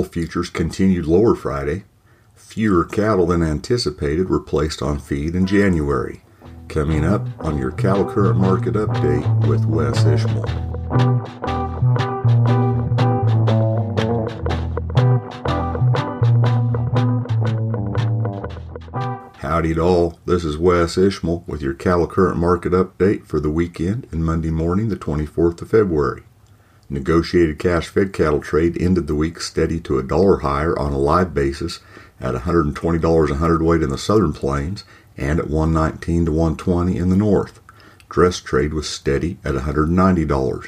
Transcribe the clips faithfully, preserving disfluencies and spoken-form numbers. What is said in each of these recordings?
futures continued lower Friday. Fewer cattle than anticipated were placed on feed in January. Coming up on your Cattle Current Market Update with Wes Ishmael. Howdy to all, this is Wes Ishmael with your Cattle Current Market Update for the weekend and Monday morning, the twenty-fourth of February. Negotiated cash fed cattle trade ended the week steady to a dollar higher on a live basis at one hundred twenty dollars a hundredweight in the southern plains and at one nineteen to one twenty in the north. Dress trade was steady at one hundred ninety dollars.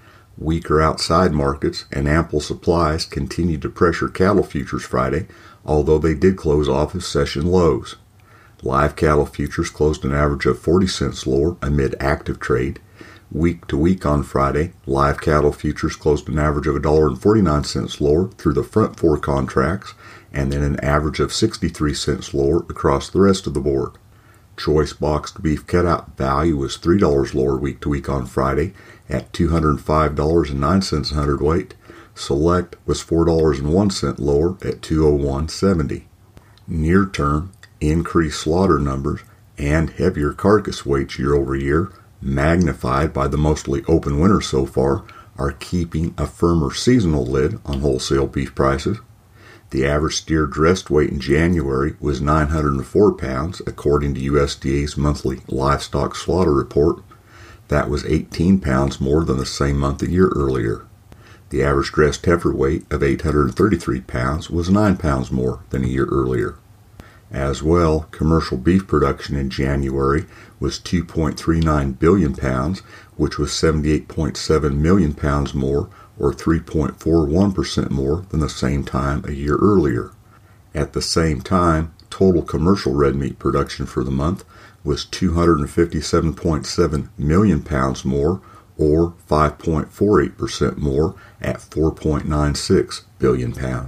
Weaker outside markets and ample supplies continued to pressure cattle futures Friday, although they did close off as session lows. Live cattle futures closed an average of forty cents lower amid active trade. Week to week on Friday, live cattle futures closed an average of one dollar and forty-nine cents lower through the front four contracts, and then an average of sixty-three cents lower across the rest of the board. Choice boxed beef cutout value was three dollars lower week to week on Friday at two hundred five dollars and nine cents a hundredweight. Select was four dollars and one cent lower at two oh one seventy. Near term, increased slaughter numbers and heavier carcass weights year over year, magnified by the mostly open winter so far, are keeping a firmer seasonal lid on wholesale beef prices. The average steer dressed weight in January was nine hundred four pounds, according to U S D A's monthly livestock slaughter report. That was eighteen pounds more than the same month a year earlier. The average dressed heifer weight of eight hundred thirty-three pounds was nine pounds more than a year earlier. As well, commercial beef production in January was two point three nine billion pounds, which was seventy-eight point seven million pounds more, or three point four one percent more than the same time a year earlier. At the same time, total commercial red meat production for the month was two hundred fifty-seven point seven million pounds more, or five point four eight percent more at four point nine six billion pounds.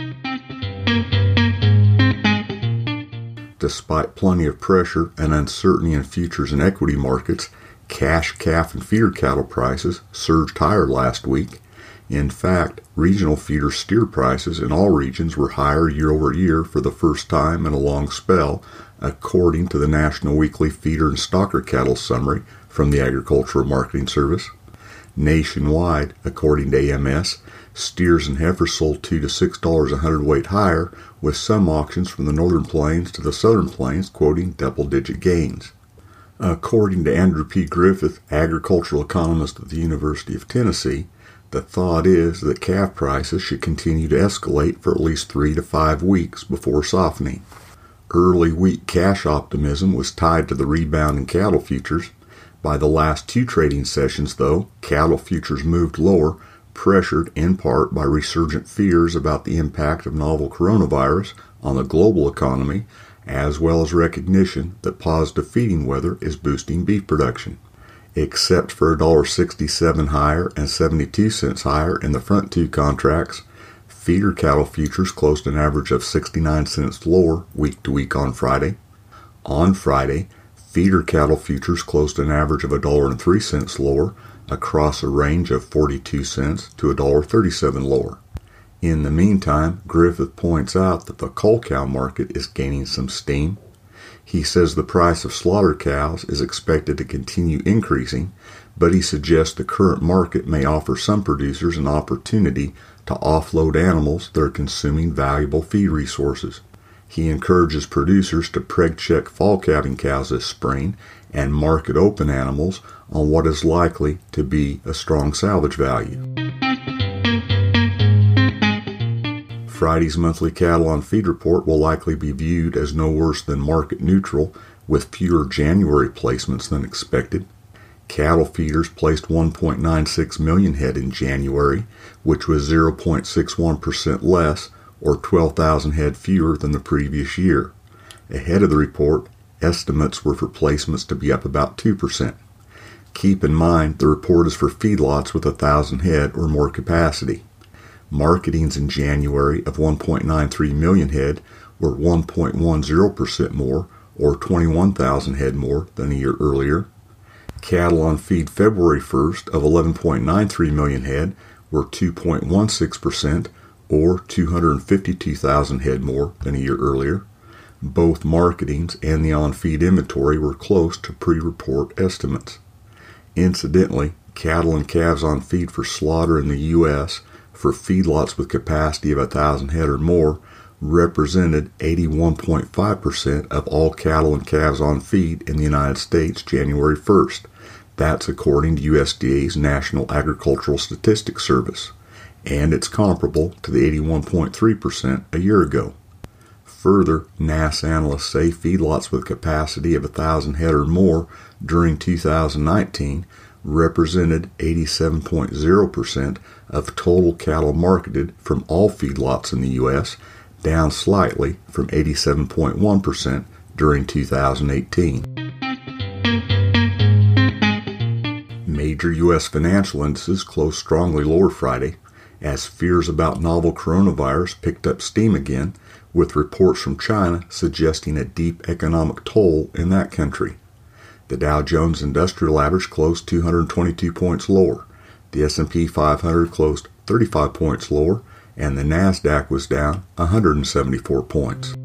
Despite plenty of pressure and uncertainty in futures and equity markets, cash calf and feeder cattle prices surged higher last week. In fact, regional feeder steer prices in all regions were higher year over year for the first time in a long spell, according to the National Weekly Feeder and Stocker Cattle Summary from the Agricultural Marketing Service. Nationwide, according to A M S, steers and heifers sold two to six dollars a hundredweight higher, with some auctions from the northern plains to the southern plains quoting double-digit gains. According to Andrew P. Griffith, agricultural economist at the University of Tennessee, the thought is that calf prices should continue to escalate for at least three to five weeks before softening. Early week cash optimism was tied to the rebound in cattle futures. By the last two trading sessions, though, cattle futures moved lower, pressured in part by resurgent fears about the impact of novel coronavirus on the global economy, as well as recognition that positive feeding weather is boosting beef production. Except for one dollar sixty-seven higher and seventy-two cents higher in the front two contracts, feeder cattle futures closed an average of sixty-nine cents lower week to week on Friday. On Friday, feeder cattle futures closed an average of one dollar and three cents lower, across a range of forty-two cents to one dollar thirty-seven lower. In the meantime, Griffith points out that the cull cow market is gaining some steam. He says the price of slaughter cows is expected to continue increasing, but he suggests the current market may offer some producers an opportunity to offload animals that are consuming valuable feed resources. He encourages producers to preg check fall calving cows this spring and market open animals on what is likely to be a strong salvage value. Friday's monthly cattle on feed report will likely be viewed as no worse than market neutral, with fewer January placements than expected. Cattle feeders placed one point nine six million head in January, which was zero point six one percent less, or twelve thousand head fewer than the previous year. Ahead of the report, estimates were for placements to be up about two percent. Keep in mind the report is for feedlots with one thousand head or more capacity. Marketings in January of one point nine three million head were one point one zero percent more, or twenty-one thousand head more than a year earlier. Cattle on feed February first of eleven point nine three million head were two point one six percent, or two hundred fifty-two thousand head more than a year earlier. Both marketings and the on-feed inventory were close to pre-report estimates. Incidentally, cattle and calves on feed for slaughter in the U S for feedlots with capacity of one thousand head or more represented eighty-one point five percent of all cattle and calves on feed in the United States January first. That's according to U S D A's National Agricultural Statistics Service, and it's comparable to the eighty-one point three percent a year ago. Further, N A S S analysts say feedlots with capacity of one thousand head or more during two thousand nineteen represented eighty-seven point zero percent of total cattle marketed from all feedlots in the U S, down slightly from eighty-seven point one percent during two thousand eighteen. Major U S financial indices closed strongly lower Friday as fears about novel coronavirus picked up steam again, with reports from China suggesting a deep economic toll in that country. The Dow Jones Industrial Average closed two hundred twenty-two points lower, the S and P five hundred closed thirty-five points lower, and the NASDAQ was down one hundred seventy-four points.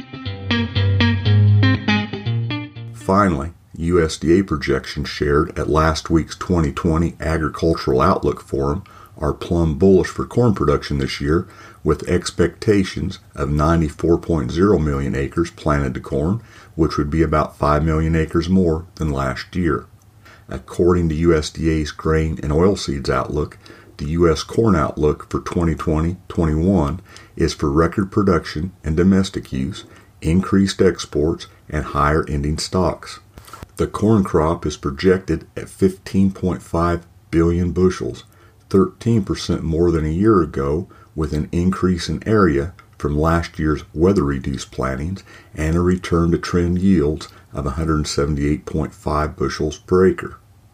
Finally, U S D A projections shared at last week's twenty twenty Agricultural Outlook Forum are plumb bullish for corn production this year, with expectations of ninety-four point zero million acres planted to corn, which would be about five million acres more than last year. According to U S D A's Grain and Oilseeds Outlook, the U S corn outlook for twenty twenty twenty-one is for record production and domestic use, increased exports, and higher ending stocks. The corn crop is projected at fifteen point five billion bushels, thirteen percent more than a year ago, with an increase in area from last year's weather-reduced plantings and a return to trend yields of one hundred seventy-eight point five bushels per acre.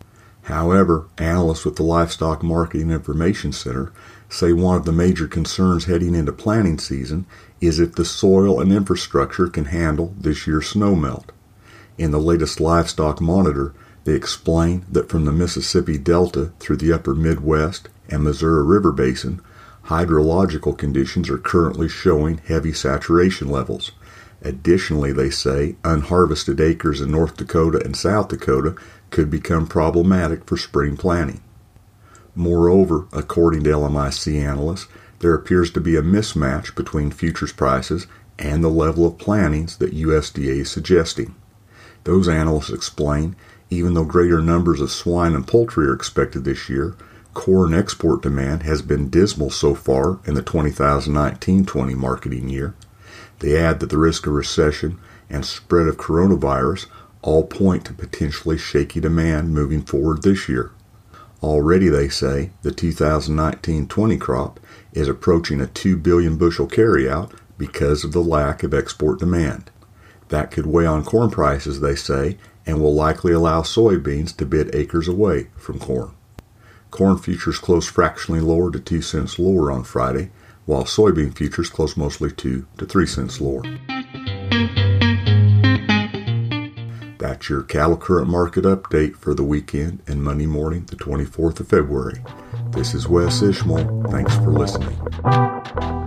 However, analysts with the Livestock Marketing Information Center say one of the major concerns heading into planting season is if the soil and infrastructure can handle this year's snowmelt. In the latest Livestock Monitor, they explain that from the Mississippi Delta through the upper Midwest and Missouri River Basin, hydrological conditions are currently showing heavy saturation levels. Additionally, they say unharvested acres in North Dakota and South Dakota could become problematic for spring planting. Moreover, according to L M I C analysts, there appears to be a mismatch between futures prices and the level of plantings that U S D A is suggesting. Those analysts explain, even though greater numbers of swine and poultry are expected this year, corn export demand has been dismal so far in the two thousand nineteen twenty marketing year. They add that the risk of recession and spread of coronavirus all point to potentially shaky demand moving forward this year. Already, they say, the two thousand nineteen twenty crop is approaching a two billion bushel carryout because of the lack of export demand. That could weigh on corn prices, they say, and will likely allow soybeans to bid acres away from corn. Corn futures closed fractionally lower to two cents lower on Friday, while soybean futures closed mostly two to three cents lower. That's your cattle current market update for the weekend and Monday morning, the twenty-fourth of February. This is Wes Ishmael. Thanks for listening.